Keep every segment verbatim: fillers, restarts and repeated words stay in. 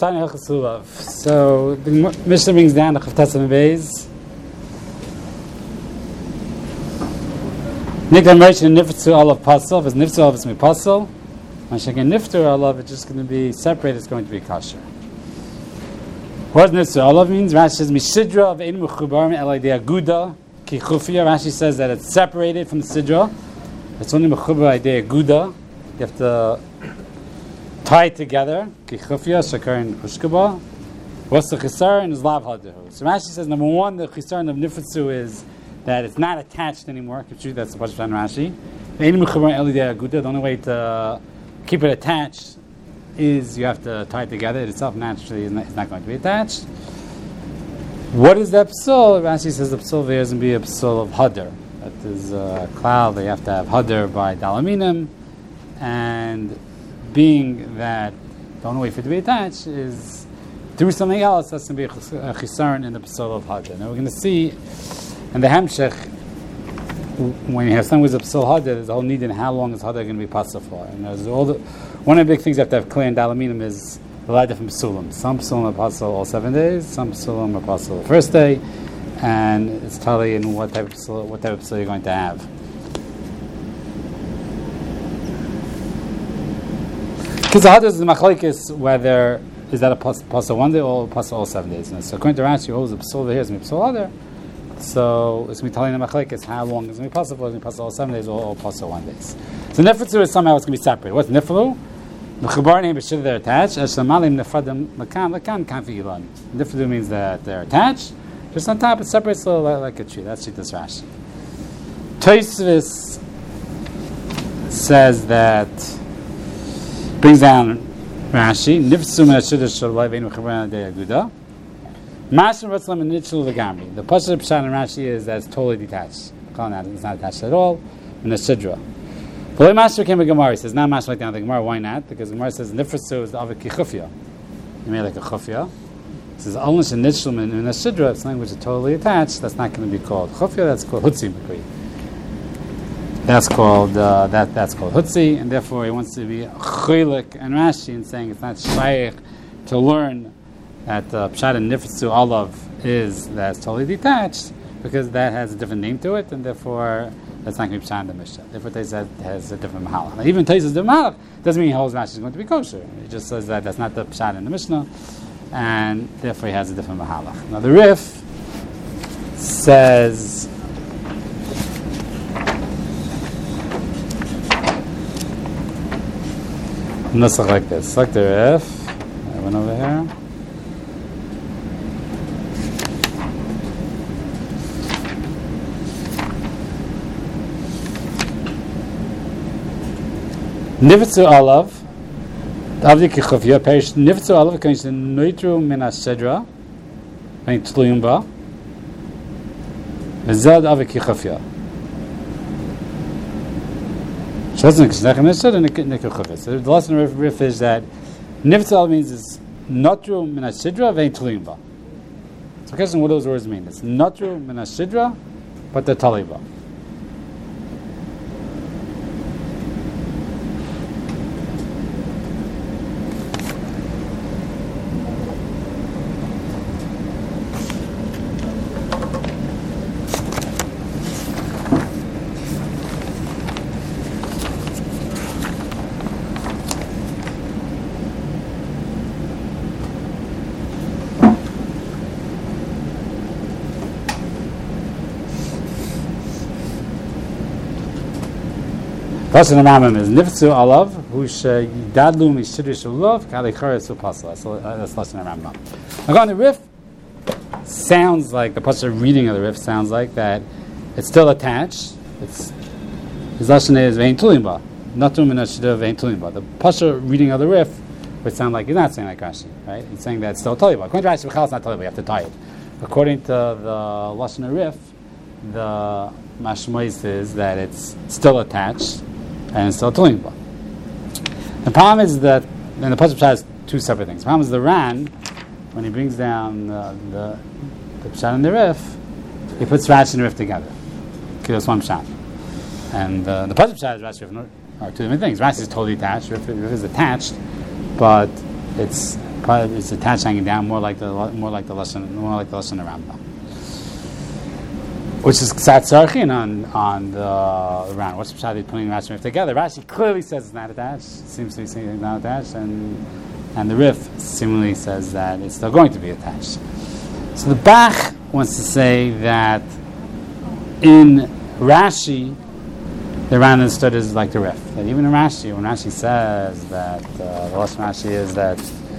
Tanya Hilchos Lulav. So the Mishnah brings down the Chavtas and Beis. Niklam Reish and Niftu Olav Pasal. If it's Niftu Olav, it's going to be Pasal. When Shekin Niftu Olav, it's just going to be separated. It's going to be Kasher. What does Niftu Olav means? Rashi says Mishidra of Ein Mechubar Elai De Aguda Ki Chufia. Rashi says that it's separated from the Sidra. It's only Mechubar De Aguda. You have to tie it together. Ki Chufia Shakar and Ushkaba. What's the Chisar and is Lav Hadahu. So Rashi says number one, the Chisar of Niftu is that it's not attached anymore. That's the Pasuk on Rashi. The only way to keep it attached is you have to tie it together. It itself naturally is not, it's not going to be attached. What is the psul? Rashi says the psul there is going to be a psul of hadar. That is a cloud. They have to have hadar by dalaminim, and being that the only way for it to be attached is through something else. That's going to be a chisaron in the psul of hadar. Now we're going to see. And the Hamshech, when you have something with a psul hadar, there's a whole need in how long is hadar going to be passed for. And there's all the, one of the big things you have to have clear in dalaminim is a lot of different psulim. Some psulim are passed all seven days, some psulim are passed the first day, and it's totally in what type of psul, what type of psul you're going to have. Because the hadar is the machlekes whether is that a passed one day or passed all seven days. And so according to Rashi, always a psul here is a psul hadar. So it's going to be telling the machlekes how long it's going to be possible. It's going to be possible all seven days or all possible one days. So niflu is somehow it's going to be separated. What's niflu? Mechubar name is they're attached. Eshamalim nefradim lakan lakan kanfi ilan. Niflu means that they're attached. Just on top, it separates a little like, like a tree. That's Shittas Rashi. Tosfos says that brings down Rashi. Nifsu min hashiddush shalai veinu mechubar de aguda. The Pasuk Pshat and Rashi is that it's totally detached. It's not attached at all. And the Sidra. But when Master came to Gemara, he says, not Master like down the Gemara, why not? Because Gemara says, Nifrasu is the Avik Chufya. You made like a Chufya. It says, Alnish and Nitshlim and the Sidra, it's something which is totally attached. That's not going to be called Chufya, that's called Hutzi Mikri. That's called, uh, that, that's called Hutzi, and therefore he wants to be Chilik and Rashi and saying it's not Shaykh to learn that uh, Pshat and Niftu Olav is that's totally detached because that has a different name to it, and therefore that's not going to be Pshat in the Mishnah. Therefore, it that has a different Mahalach. Now, even Taisus the Mahalach doesn't mean he holds Rashi is going to be kosher. He just says that that's not the Pshat in the Mishnah, and therefore he has a different Mahalach. Now, the Rif says Nusach like this. Like the Rif. I went over here. Niftu Olav, Avdi Kichufya, perish Niftu Olav, can you say Noitru Min HaSedra, Vein Tluyum Ba, V'zad Avdi Kichufya. Shazan Kishnechem Nishad and Nikichufya. So the lesson of Rif is that Niftu Olav means is Notru Min HaSedra, Vein Tluyum Ba. So the question what do those words mean? It's Notru Min HaSedra, but the Taliba. Pasuk Ramam is Niftu Olav, who sheyidadlu mishiddush ulav kalicharetz upasla. So that's Pasuk Ramam. Now, on the Rif, sounds like the Pasuk reading of the Rif sounds like that it's still attached. It's his lashon is vein tulimba, natum min hashiddush vein tulimba. The Pasuk reading of the Rif would sound like he's not saying like Rashi, right? He's saying that it's still tulimba. According to Rashi, it's not tulimba. You have to tie it. According to the lashon of Rif, the mashmois is that it's still attached. And it's still tuling ba. The problem is that, and the Pasuk Pshat has two separate things. The problem is the Ran, when he brings down uh, the the Pshat and the Rif, he puts Rashi and Rif together. Okay, that's one Pshat. And uh, the Pasuk Pshat is Rashi and Rif are two different things. Rashi is totally attached, Rif, Rif is attached, but it's probably it's attached hanging down, more like the more like the lashon, more like the lashon Rambam, which is ksat tzarchin on on the round. What's the pshat putting Rashi and Rif together? Rashi clearly says it's not attached. Seems to be saying it's not attached, and and the Rif seemingly says that it's still going to be attached. So the Bach wants to say that in Rashi, the round understood is like the Rif. That even in Rashi, when Rashi says that uh, the last Rashi is that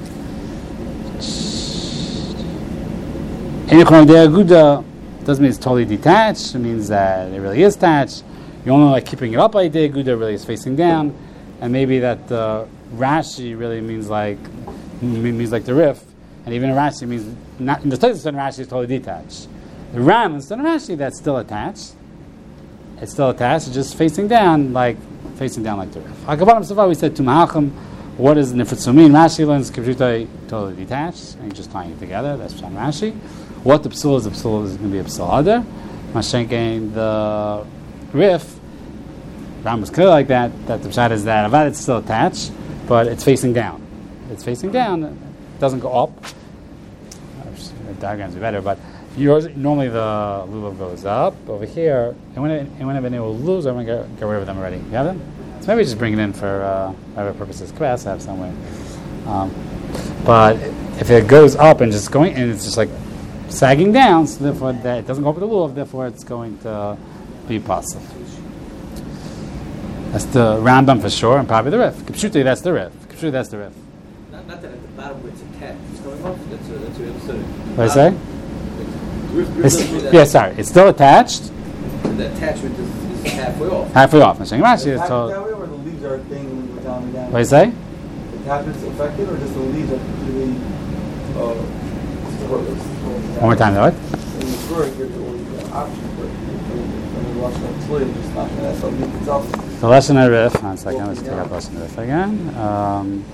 Aguda doesn't mean it's totally detached. It means that it really is attached. You're only like keeping it up by the Aguda, really is facing down, and maybe that uh, Rashi really means like means like the Rif, and even in Rashi means not in the Tosfos in Rashi is totally detached. The Ram instead of Rashi that's still attached. It's still attached. It's just facing down, like facing down like the Rif. Hakabanim so far we said to Mahachim. What does Nifritzu mean? Rashi learns Kivshutai totally detached, and just tying it together. That's Pshat Rashi. What the Psul is, the Psul is going to be a Psul Adar. Mashenkein, the Rif, Ram was clear like that, that the Pshat is that Avad it's still attached, but it's facing down. It's facing down, it doesn't go up. The diagrams are better, but yours, normally the lulav goes up. Over here, and when it, and whenever they will lose, I'm going to get rid of them already. You have them? So maybe just bring it in for uh, whatever purposes class have somewhere. Um, but if it goes up and just going, and it's just like sagging down, so therefore that it doesn't go up with the lulav, therefore it's going to be possible. That's the Rambam for sure, and probably the Rif. Kipshuti, that's the Rif. Kipshuti, that's the Rif. Not, not that at the bottom where it's attached, it's going off. That's what that's what you understood. What did I say? Rif, Rif It's, yeah, sorry. It's still attached. The attachment is, is halfway off. Halfway off. I'm saying Rashi is told. That way, or the leaves are thing down and down. What do you say? The attachment's affected, or just the leaves are completely uh, One more time, though. What? In the story, it gives you all the options, but when you watch that play, it's just not going to have something itself. The lesson of Rif. One second. Let's take up lesson of Rif again. Um,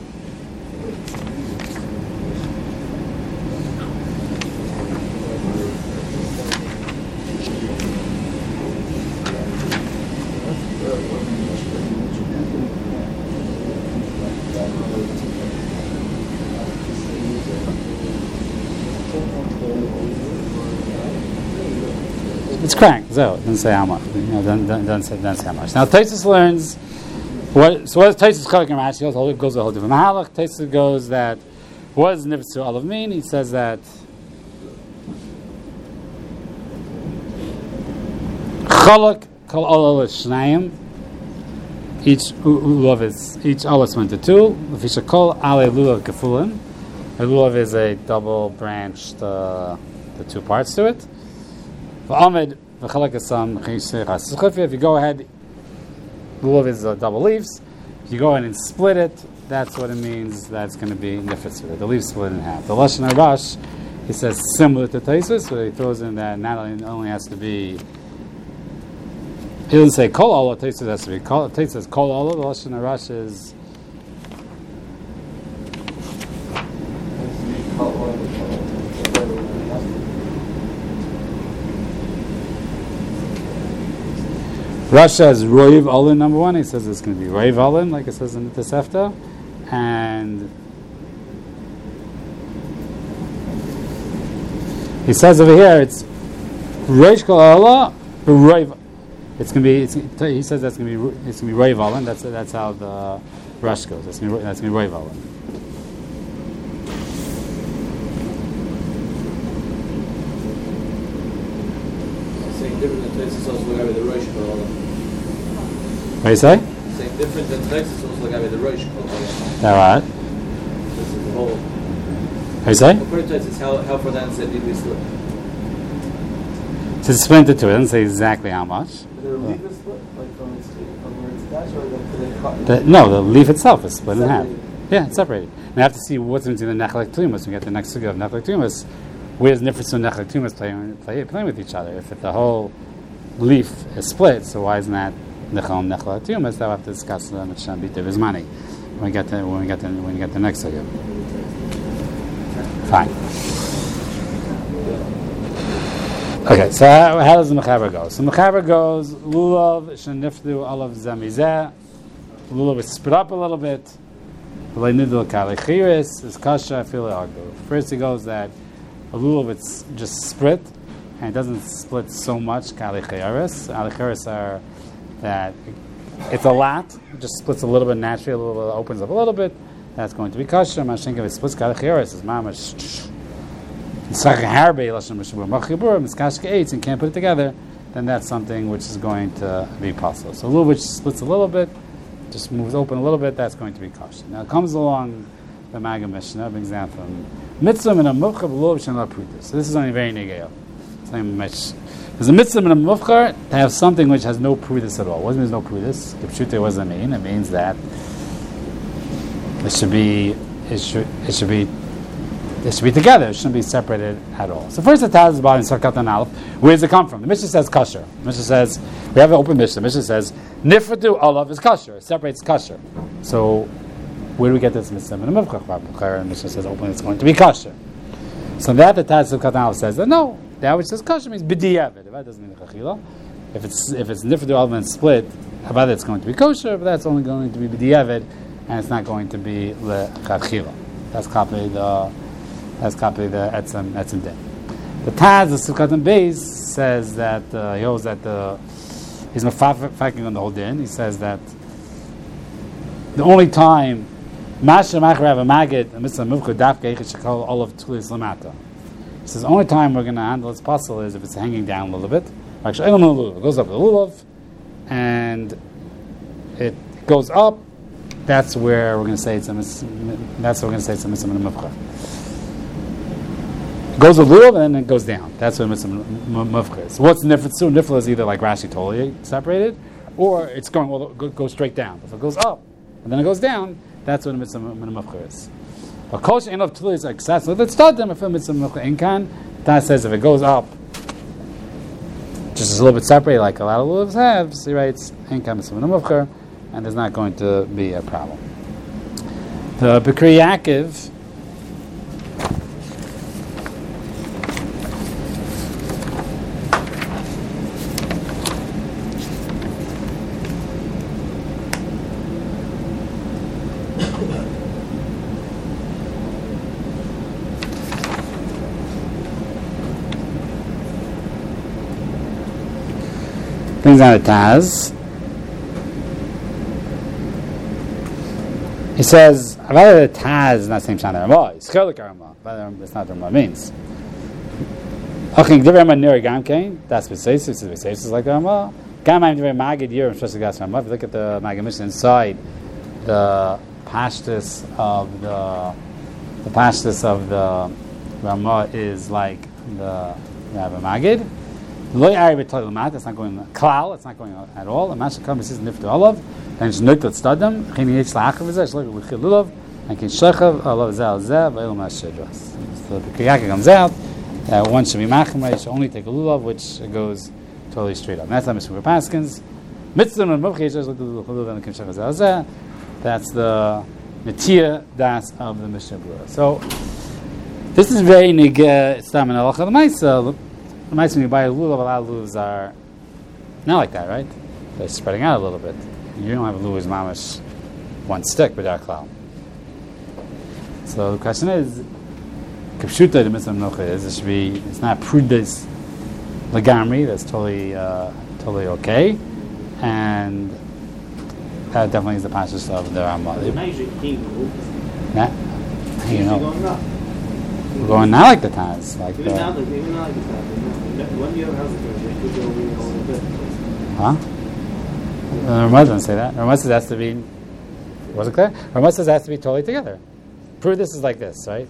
It's crank. So it doesn't say how much. You know, doesn't, doesn't, say, doesn't say how much. Now Tosfos learns what. So what does Tosfos Chalak and Rashi goes? It goes a whole different mahalach. Tosfos goes that what does Nifritzu Olav mean? He says that Chalak kol olav shnayim. Each lulav is each olav went to two. Lefisha kol ale lulav kefulim. A lulav is a double branched, uh, the two parts to it. If you go ahead, lulav is uh, double leaves. If you go ahead and split it, that's what it means. That's going to be nifritzu. The leaves split in half. The Lashon Harash, he says similar to Tosfos, so he throws in that not only, only has to be. He doesn't say kol Allah. Tosfos has to be kol. Tosfos says kol Allah. The Lashon Harash is. Rasha is Roiv Olin number one. He says it's going to be Roiv Olin, like it says in the Tosefta. And he says over here it's Roish Kol Allah, Roiv. It's going to be. It's, he says that's going to be. It's going to be Roiv Olin. That's that's how the Rush goes. That's going to be, that's going to be Roiv Olin. Different than Tosfos also look at the Rosh Kol. What do you say? Saying different than Tosfos also look at the Rosh Kol. All right. This is the whole. What do you say? According to Tosfos, how how far down said did we slip? So it's split into two. It doesn't say exactly how much. Is there a leaf is split, like from its from where it's attached, or do they cut? The, no, the leaf itself is split in half. Separated. Yeah, it's separated. And I have to see what's between the Nechlek Tumas. We get the next figure of Nechlek Tumas. Where does Nifritzu and Nechlek Tumas play, play, playing with each other? If it, the whole leaf is split, so why isn't that Nechal and Nechlek Tumas? That we'll have to discuss the Mishnah B'Tev Zmani when we get to when we get to when we get to the next figure. Fine. Okay, so how, how does the Mechaber go? So Mechaber goes Lulav Shenifdu Olav Zamizeh. Lulav is split up a little bit. is kasha afilu. First, he goes that a lulav it's just split, and it doesn't split so much. Kalichiris, alichiris are that it's a lot. It just splits a little bit naturally, a little bit, opens up a little bit. That's going to be kasha. Mashenk if it splits kalichiris is mamash. And can't put it together, then that's something which is going to be possible. So a little which splits a little bit, just moves open a little bit, that's going to be kasha. Now it comes along the Maggid Mishnah, brings down from mitzvah and a mufchar b'lo b'shem laprutis. So this is only very negeo. There's a mitzvah and a mufchar to have something which has no prudis at all. What means no prudis? Kipshute, what does that mean? It means that it should be, it should, it should be They should be together. It shouldn't be separated at all. So first, the Taz is about in Sarkat and Aleph. Where does it come from? The Mishnah says kasher. The Mishnah says we have an open Mishnah. The Mishnah says nifratu olav is kasher. It separates kasher. So where do we get this mitzvah? And the Mishnah says open. It's going to be kasher. So that the Taz of Sarkat and Aleph says that no. That which says kasher means b'diavad. If that doesn't mean chachila. If it's if it's nifratu olav and split, about it's going to be kosher. But that's only going to be b'diavad, and it's not going to be lechachila. That's copy the. That's copy the etzem etzem din. The Taz, the Sukkot and Beis, says that uh, he holds that the he's fighting on the whole din. He says that the only time Masha Machrav a Magid a Mitzvah Muvcha Dafka Eichel Shekol all of Tulis Lamata. He says the only time we're going to handle this puzzle is if it's hanging down a little bit. Actually, I don't know lulav. It goes up the lulav, and it goes up. That's where we're going to say it's a mitzvah. That's where we're going to say it's a Mitzvah Muvcha. Goes a lulav and then it goes down. That's what mitzvah mufchar is. What's the difference? So nifla is either like Rashi totally separated, or it's going well, go, go straight down. If it goes up and then it goes down, that's what a mitzvah mufchar is. A kosher end of tuli is like sas. Let's start them. If a mitzvah mufchar inkan, that says if it goes up, just a little bit separated, like a lot of lulavs have. So he writes inkan mitzvah mufchar, and there's not going to be a problem. The Bikri Yaakov. Brings out a Taz. He says, "Avada the Taz is not the same Shana Ramah. It's chelik Ramah. That's not what Ramah means." Okay, Divrei Ramah Neri Gamkein. That's what says. This is what says. It's like Ramah. Gamayim Divrei Magid Yerim Shloshah Gas Ramah. If you look at the Maggid Mishnah inside, the pashtus of the the pashtus of the Ramah is like the Rabbi Magid. That's not going klal. It's not going at all. A masha comes is niftu olav. Then it's nuklat stadam. Chini yitz la'achav v'zeh. Shloch l'chil lulav. And kin shechav olav zeh al zeh. V'elu ma'ashedras. So the Kriyaka comes out. Uh, one should be machmei. Should only take a lulav, which goes totally straight up. And that's how Mishnah Paskins. Mitzvah and muvchei shesh l'chil lulav and kin shechav zeh al zeh. That's the Netiya das of the Mishnah Berurah. So this is very nigeh. It's tam in halacha l'maisa. The mice when you buy a lulav, a lot of lulavs are not like that, right? They're spreading out a little bit. You don't have a lulav mamish one stick, but they're cloud. So the question is, kipshuta the mitzvah menucha is it should be. It's not prudis legamri. That's totally, uh, totally okay, and that definitely is the pashtus of the Ramah. Yeah, you know. We're going not like the Taz, like the. Even not like, even not like the Taz. One year house they could go over a little bit. Huh? The Ramah doesn't say that. Ramah says it has to be. Was it clear? Ramah says it has to be totally together. Prove this is like this, right?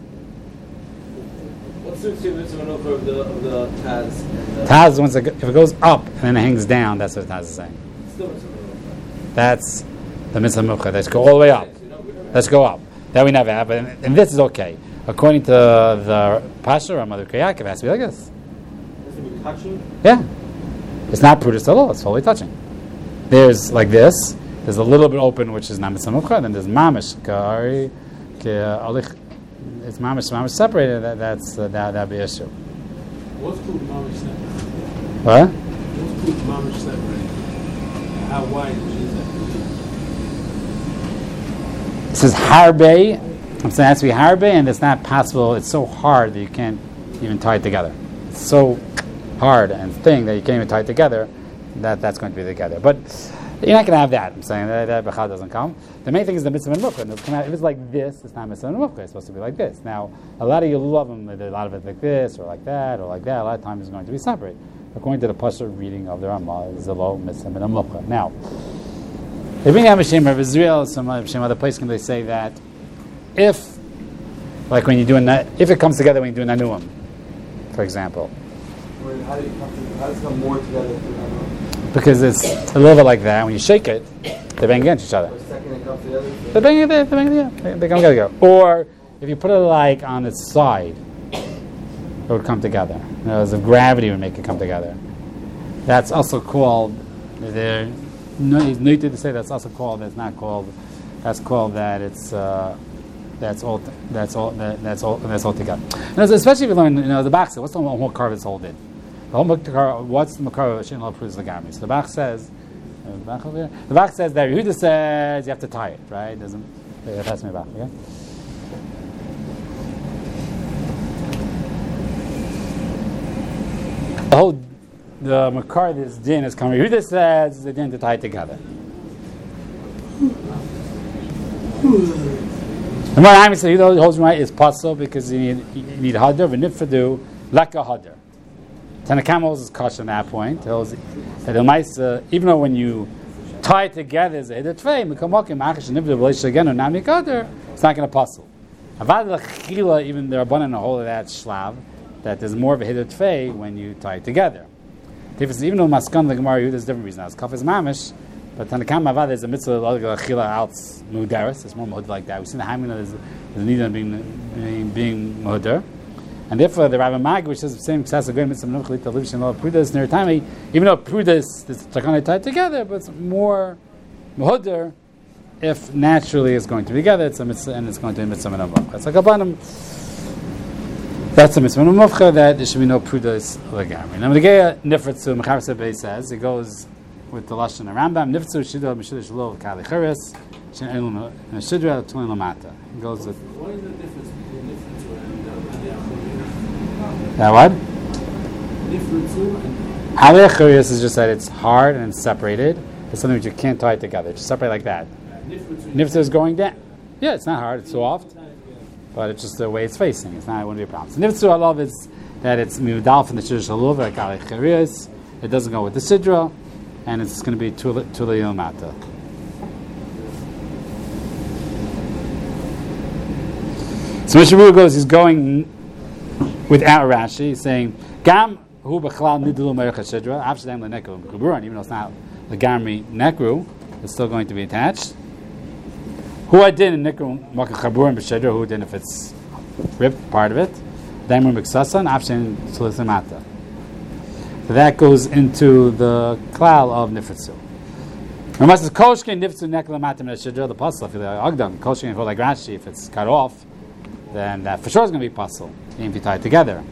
What's the mitzvah of the of the Taz? And the Taz once it, if it goes up and then it hangs down, that's what Taz is saying. Still mitzvah. That's the mitzvah mukha. Let's go all the way up. Let's go up. That we never have, but and, and this is okay. According to the Pasha or Mother Kriyaka, it has to be like this. Has to be touching? Yeah. It's not prudus at all, it's totally touching. There's like this, there's a little bit open, which is not mitzvah mukha, and then there's mamish. It's mamish, mamish separated, that, that's, uh, that, that'd be an issue. What's called mamish separated? What? What's called mamish separated? How wide is that? It says harbe. I'm saying it has to be harbe, and it's not possible. It's so hard that you can't even tie it together. It's so hard and thin that you can't even tie it together. That that's going to be together, but you're not going to have that. I'm saying that that bechad doesn't come. The main thing is the mitzvah and mukha. If it's like this, it's not mitzvah and mukha. It's supposed to be like this. Now, a lot of you love them. A lot of it like this or like that or like that. A lot of times it's going to be separate. According to the Pasha reading of the Ramah, is a low mitzvah and a mukha. Now, they bring out Hashem of Israel. Some other place can they say that if, like when you do a, if it comes together when you do a nanuim, for example. How do you come to, how does it come more together? Because it's a little bit like that. When you shake it, they bang against each other. For a second it comes together? They bang together. They bang together. They, they come together. Or if you put it like on its side, it would come together. You know, as if gravity would make it come together. That's also called. There, no, he's noted to say that's also called. That's not called. That's called that. It's. Uh, that's all. That's all. That, that's all. That's all together. And especially if you learn, you know, the Bach says, what's the whole carve is holding? The whole Makar, what's the Makar of Shin Lo Pruz Lagami? So the Bach says, uh, the Bach over here? The Bach says that Yehuda says you have to tie it, right? Doesn't uh, pass me Bach, okay? The whole the Makar this din is coming. Yehuda says the din to tie it together. The more I say Yehuda holds right is possible because you need you need hadar v'nifadu leka hadar. Tanakama holds his kosher on that point. He holds that the mice, uh, even though when you tie it together as a hider tvei, it's not going to puzzle. Avad lechila, even there are bun in the whole of that shlav, that there's more of a hider tvei when you tie it together. Even though maskan the gemara, there's a different reason. It's kaf is mamish, but Tanakama avad is a mitzvah lechila out mudaris. It's more muhud like that. We see the Hamina there's a need of being being, being muhudar. And therefore, the Rav Mag, which says the same success of mitzvah menuchlit to live shalom prudas near time, even though prudas is takana tied together, but it's more muhudar if naturally it's going to be together. It's a mitzvah and it's going to be mitzvah menuchlit. That's like a bottom. That's a mitzvah menuchlit that there should be no prudas legami. Now the Geya nifritzu Mechaber Sebei says it goes with the lashon of Rambam nifritzu shidduch mishiduch shelo kali cheres shen elum shidduch tolin lamata. It goes with. What is the difference between nifritzu and That what? nifritzu and Halei Chayus is just that it's hard and it's separated. It's something that you can't tie together. Just separate like that. nifritzu? Nifta is going down. Yeah, it's not hard. It's soft, but it's just the way it's facing. It's not. It wouldn't be a problem. So Nifta I love is that it's mivdal from the Shidduch Shalov like Halei Chayus. It doesn't go with the Sidra, and it's going to be Tula Tula Mata. So Mishabur goes. He's going without Rashi, he's saying Gam hu b'chalal nidlu merich hashidra avshadam lenekru b'kuburan. Even though it's not legamri nekru, it's still going to be attached. Who I did in nekru makach chaburan b'shidra. Who did if it's ripped part of it? Daimur b'ksasan avshadam sulisamata. So that goes into the klal of nifritzu. Unless it's koshkin nifritzu nekla matam hashidra, the puzzle. If you're like agdam koshkin for like Rashi, if it's cut off, then that for sure is going to be puzzle. If you tie it together.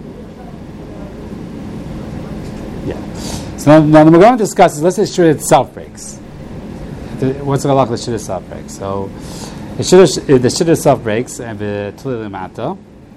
Yeah. So now, now we're going to discuss is, let's say shir itself breaks. The, what's the halach the shir itself breaks? So the shir, the shir itself breaks and the tulil mata.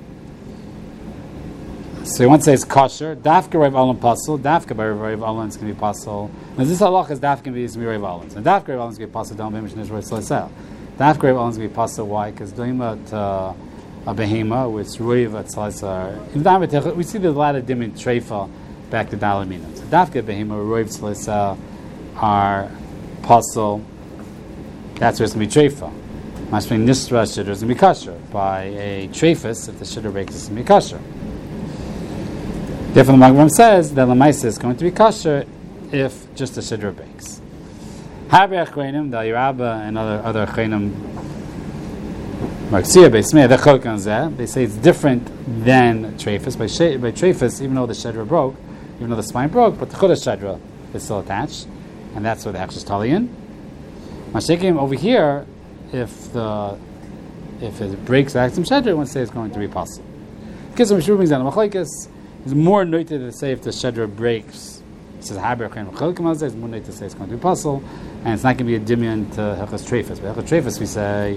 So you want to say it's kosher. Dafka Rav Alan puzzle. Dafka by Rav Alan is going to be puzzle. Now this halach is dafka be is Rav Alan. And dafka Rav Alan is going to be puzzle. Don't be mentioned as Rav Sel. Dafka Rav Alan is going to be puzzle. Why? Because doing about uh, a behema with ruiv atzalisa. We see there's a lot of dim in treifa back to dalamina. So dafka behema ruiv atzalisa are puzzle. That's where it's going to be treifa. Mashping nisra shiddur is going to be kosher by a treifus. If the shiddur breaks, it's going to be kosher. Therefore, the Magram says that lamaisa is going to be kosher if just the shiddur breaks. Harbe achreinim, the Yerabba and other other achreinim. They say it's different than treifus. By, she, by treifus, even though the shedra broke, even though the spine broke, but the chudah shedra is still attached, and that's where the hechsher is taliyin. Mashikim over here, if the if it breaks the axiom shedra, one say it's going to be possible. Because when Mishur brings down the machlekes, it's more noted to say if the shedra breaks. It says haber chen machlekes. It's more noted to say it's going to be possible, and it's not going to be a dimion to hechsher treifus. But hechsher treifus we say.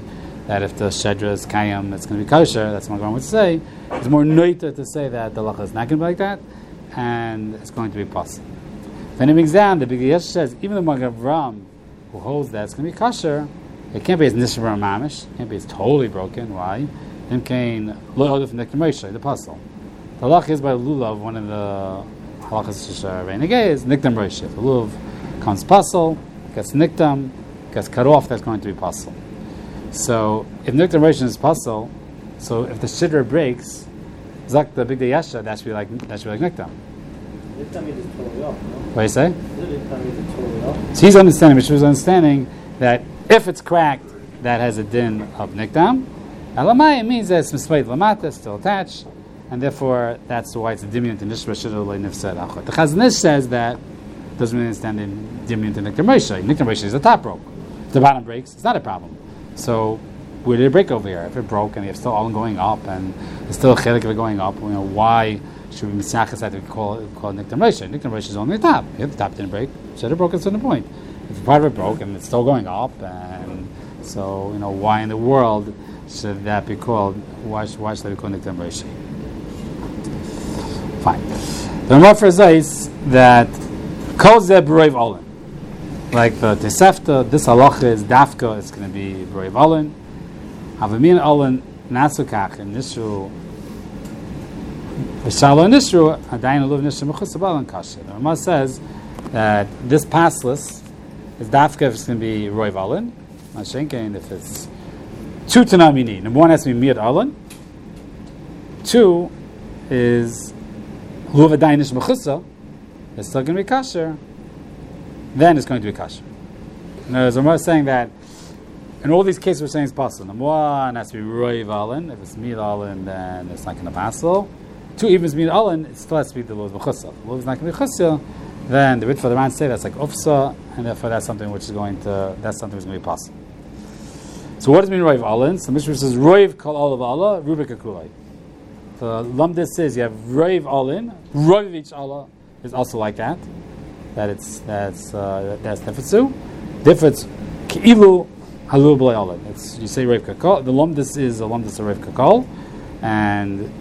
that if the shedra is kayam, it's going to be kosher. That's what I'm going to say. It's more noita to say that the halacha is not going to be like that, and it's going to be possible. If anything brings down, the Big Yesh says, even the Magen Avraham, who holds that it's going to be kosher, it can't be as nishra mamish. It can't be as totally broken. Why? Then came lo odif niktam Moshe, the puzzle. The halacha is by lulav, one of the halachas renegay is niktam Moshe. The lulav comes puzzle, gets niktam, gets cut off. That's going to be puzzle. So if niktam Moshe is puzzle, so if the shidra breaks, zak the big yasha, that should be like that should be like niktam. Niktam means it's totally off, no? What do you say? Niktam means it's totally off. So he's understanding, Mishnah understanding that if it's cracked, that has a din of niktam. Elamai, it means that it's miswayed lamata, still attached, and therefore that's why it's a dimyon to nishra shidra nifsed achot. The Chazon Ish says that doesn't really understand in dimyon to niktam Moshe. Niktam Moshe is the top broke. If the bottom breaks, it's not a problem. So where did it break over here? If it broke and you have still all going up and there's still a chelik of it going up, you know, why should we misachas that we call it, call it niktam Moshe? Niktam Moshe is only the top. If the top didn't break, should have broke at a certain point. If part of it broke and it's still going up, and so, you know, why in the world should that be called, why, why should that be called niktam Moshe? Fine. The Ramah says that kol zeh b'roiv olin. Like the Tosefta, this halacha is dafka, it's going to be b'roiv olin. Havamin olin nasukach, and nisru v'shalo nisru, adayin aluv nisru mechus abalin kasher. The Ramah says that this passless is dafka if it's going to be roiv olin. Mashenkein if it's two tanam you need. Number one has to be miyad olin. Two is luv adayin nisru mechusa. It's still going to be kasher. Then it's going to be kasher. Now, the Ramah is saying that in all these cases we're saying it's possible. Number one has to be roiv olin. If it's miyad olin, then it's not going to passel. Two, even if it's miyad olin, it still has to be the luv mechusa. Luv is not going to be mechusa. Then the Ritva the Ran say that's like ufsa, and therefore that's something which is going to that's something which is going to be possible. So what does it mean roiv olin? So Mishnah says roiv kol olav Allah rubik akulai. The lumdis says you have roiv olin, roiv each Allah is also like that. That it's that's uh, that's nefetzu. Difference keilu halu b'lei olin. It's you say roiv kakol. The lumdis is a lumdis of roiv kakol, and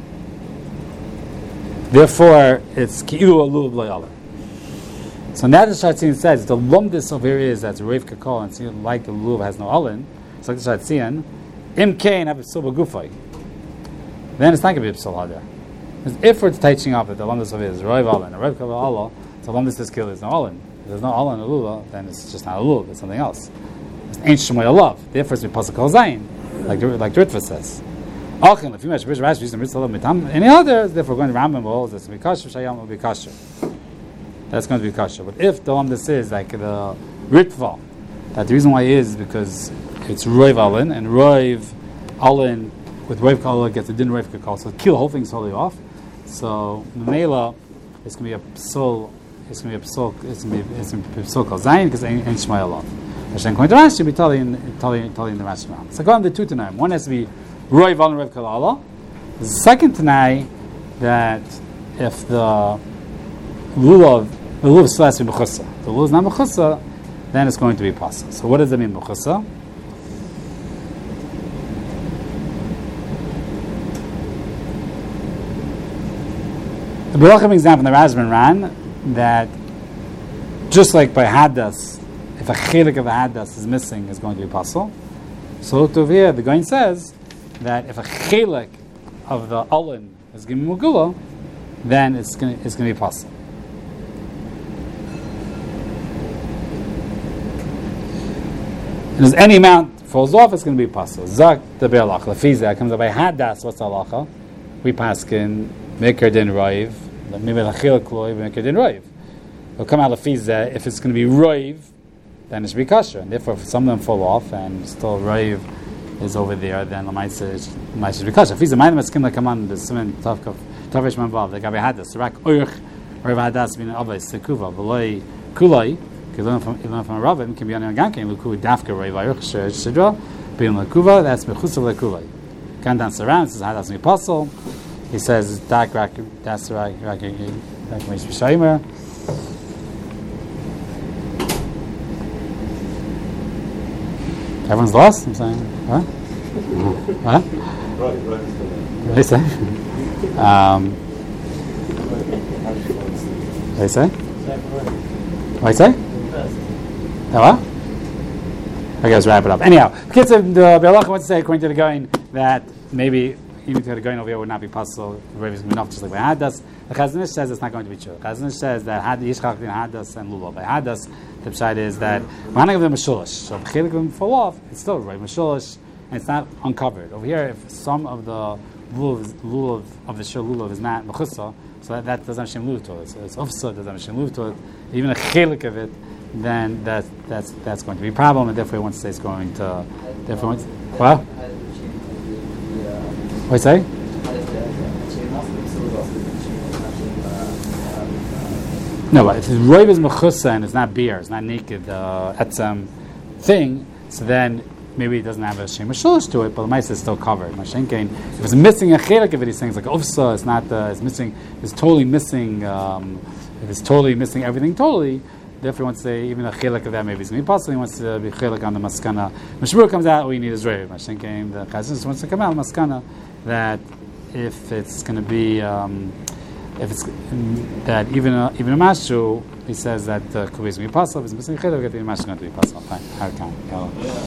therefore it's keilu halu b'lei olin. So now the Shatzian says the lumdis over here is that's Rav Kakol and see like the lulav has no olin. It's like the Shatzian. Im kain have a psul b'gufay. Then it's not going to be a psul hadar. Because if we're teaching up that the lumdis over here is Rav olin, and Rav Kakol Allah, so lumdis this kill is no olin. If there's no olin in the lulav, then it's just not a lulav. It's something else. It's ain't shemoy olav. Therefore, it's pasuk kol zayin, like like Ritva says. Achin if you match Rish Rashi and Mitzvah mitam any others, therefore going to Rambam will that's be kasher. Shayam will be kasher. That's going to be kasher. But if the lumdis is like the Ritva, that the reason why is because it's roiv olin, and roiv olin with roiv kol gets a din roiv kakol, so kill the whole thing's totally off. So Mela, it's going to be a psul. It's going to be a psul. It's going to be it's going to be psul kol zayin because ain't shmai olav. Hashem going to Rashi be telling telling telling the Rashi around. So go on the two tonight. One has to be roiv olin roiv kol Allah. The second tonight that if the lulav the lulav still has to be mechusa. The lulav is not mechusa, then it's going to be pasa. So what does that mean, mechusa? The Berachim example in the Razman ran that just like by hadas, if a chelik of a hadas is missing, is going to be pasul. So over here, the Goin says that if a chelik of the olin is given mugula, then it's going to, it's going to be pasul. And as any amount falls off, it's going to be pasul. Zak the be'alach lefiza comes up by hadas. What's the halacha? We paskin meker din roiv. Maybe the chiluk loiv meker din roiv. It'll come out lefiza. If it's going to be roiv, then it should be kosher. And therefore, if some of them fall off and still roiv is over there, then the might say might should be kosher. If he's a mind of skin like come on the siman tavkav tavish manvav the gabe hadas rak oich or hadas bin avos sekuva v'loi kulai. You learn from you learn from a Ravim can be on Gankin Luku Dafka Rayvayuch Shidra being Lakuva that's Mechusa Lakuva. Gandan surrounds says how that's an apostle. He says Dak Rak that's Rak Rak Rak Shaimer. Everyone's lost. I'm saying, huh? What? Right, right. What do you say? Um, what do you say? What do you say? Oh, what? Okay, let's wrap it up. Anyhow, kids of the Be'alacha wants to say, according to the Goin, that maybe even to the Goin over here would not be possible. The Rav is going to be enough, just like by Hadas. The Chazon Ish says it's not going to be true. The Chazon Ish says that had Yishchak in Hadas and Lulav. By Hadas, the pshat is that we're not going to give them a shulish. So if Chilik of them fall off, it's still right, Mashulish, and it's not uncovered. Over here, if some of the lulav, lulav of the shul lulav is not mechusa, so that, that doesn't have Shem Luv to it. So it's ofsa, doesn't have Shem Luv to it. Even a Chilik of it, then that, that's that's going to be a problem, and therefore once it's going to, therefore once, well, what do you say? No, but if it's roiv is mechusa and it's not beer, it's not naked, uh, etzem thing, so then maybe it doesn't have a shem sholish to it, but the mice is still covered. Mashenkein, if it's missing a chelik of these things, like ufsa, it's not, uh, it's missing, it's totally missing, um, if it's totally missing everything totally, therefore he wants to say even a chelik of that maybe is going to be possible, he wants to be chelik on the maskana. Mashmur comes out, all you need is roiv. Mashenkein, the chazon wants to come out, maskana, that if it's going to be, um, if it's um, that even a, even a mashu, he says that uh, kubi is going to be possible. If it's missing chelik, the mashu is going to be possible. Fine. How can?